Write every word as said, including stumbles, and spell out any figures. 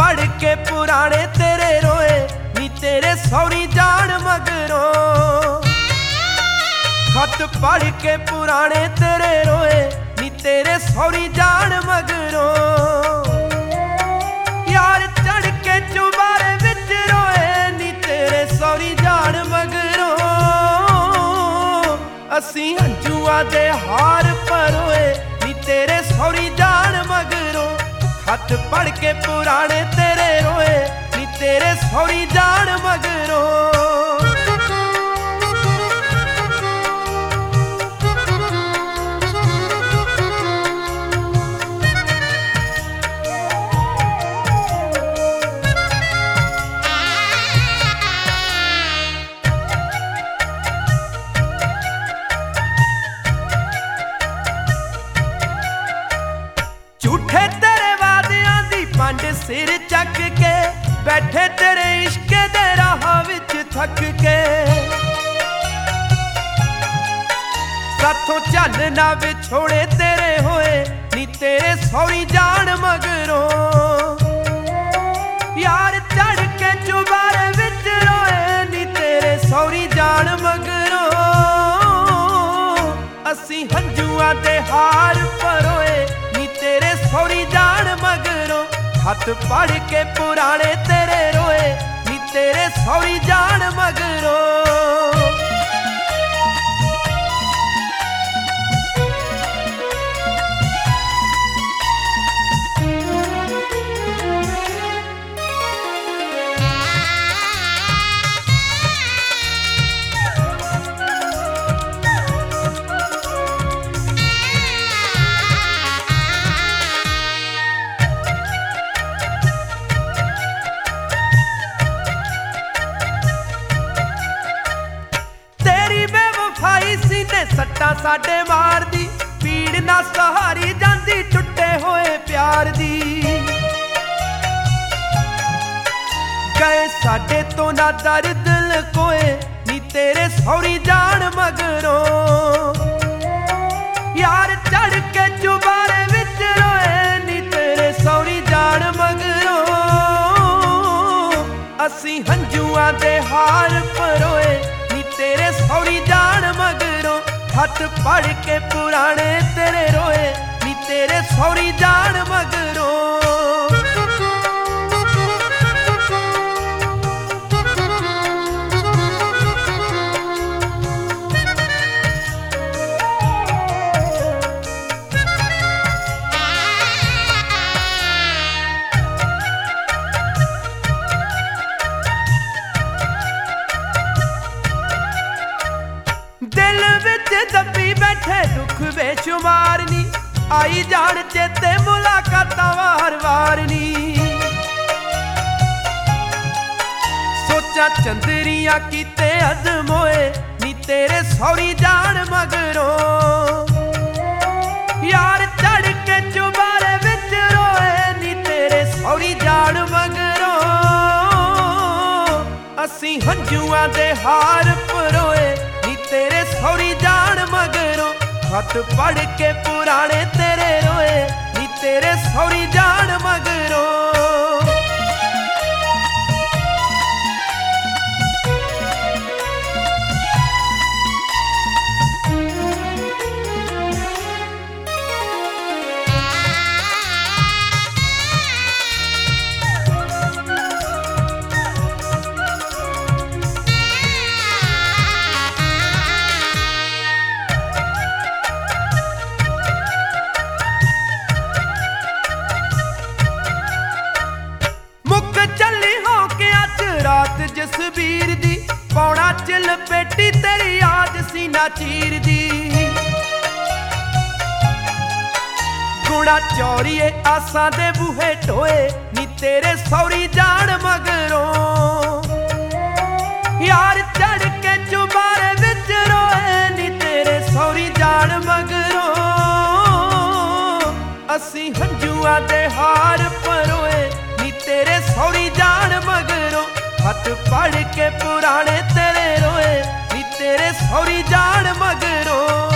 पढ़ के पुराने तेरे रोए नी तेरे सौरी जान मगरों। खत पढ़ के पुराने तेरे रोए नी तेरे सौरी जान मगरों। यार चढ़ के चुबारे विच रोए नी तेरे सौरी जान मगरों। असी हंजुआ दे हार परोए नी तेरे सौरी जान मगरों। खत पढ़ के पुराने तेरे रोए नी तेरे सौरी जान मगरों। झूठे तेरे वादियां दी पंड सिर चक के बैठे तेरे इश्क दे राह विच थक के। साथों चल ना विछोड़े तेरे होए नी तेरे सौरी जान मगरों। यार चढ़ के चुबारे विच रोए नी तेरे सौरी जान मगरों। असी हंजुआ दे हार परोए तेरे सौरी जान मगरों। खत पढ़ के पुराने तेरे रोए नी तेरे सौरी जान मगरों। सट्टा साडे मार दी पीड़ ना सहारी जांदी टुटे होए प्यार दी। गए साडे तो ना दर्द लकोए नी तेरे सौरी जान मगरों। यार चढ़ के चुबारे विच रोए नी तेरे सौरी जान मगरों। असी हंजुआ दे हार परोए नी तेरे सौरी जान मगरों। खत पढ़ के पुराने तेरे रोए नी तेरे सौरी जान मगरों। दिल विच दबी बैठे दुख बेशुमार नी आई जान चेते मुलाकातां वार वार नी। सोचा चंदरियां कीते अजमोए नी तेरे सौरी जान मगरों। यार चढ़ के चुबारे विच रोए नी तेरे सौरी जान मगरों। असी हंजुआ दे हार परोए तेरे सौरी जान मगरों। खत पढ़ के पुराने तेरे रोए नी तेरे सौरी जान मगरों। जसबीर दी पौड़ा चिल पेटी तेरी याद सीना चीर दी। गुणा चौरीए आसां दे बूहे टोए नी तेरे सौरी जान मगरों। यार चढ़ के चुबारे विच रोए नी तेरे सौरी जान मगरों। असी हंजुआ दे हार परोए नी तेरे सौरी जान मगरों। खत पढ़ के पुराने तेरे रोए नी तेरे सौरी जान मगरों।